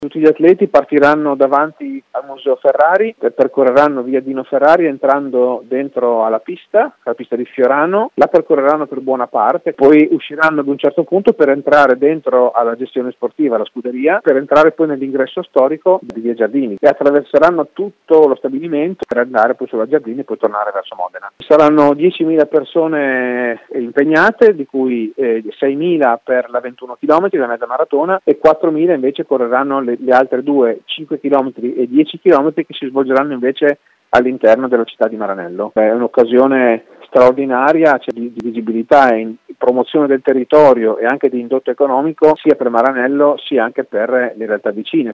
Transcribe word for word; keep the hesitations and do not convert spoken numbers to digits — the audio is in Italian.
Tutti gli atleti partiranno davanti al Museo Ferrari, percorreranno via Dino Ferrari entrando dentro alla pista, la pista di Fiorano, la percorreranno per buona parte, poi usciranno ad un certo punto per entrare dentro alla gestione sportiva, alla scuderia, per entrare poi nell'ingresso storico di via Giardini e attraverseranno tutto lo stabilimento per andare poi sulla Giardini e poi tornare verso Modena. Saranno diecimila persone impegnate, di cui eh, seimila per la ventuno chilometri, la mezza maratona, e quattromila invece correranno le, le altre due, cinque chilometri e dieci chilometri, che si svolgeranno invece all'interno della città di Maranello. È un'occasione straordinaria, cioè di, di visibilità e di promozione del territorio e anche di indotto economico sia per Maranello sia anche per le realtà vicine.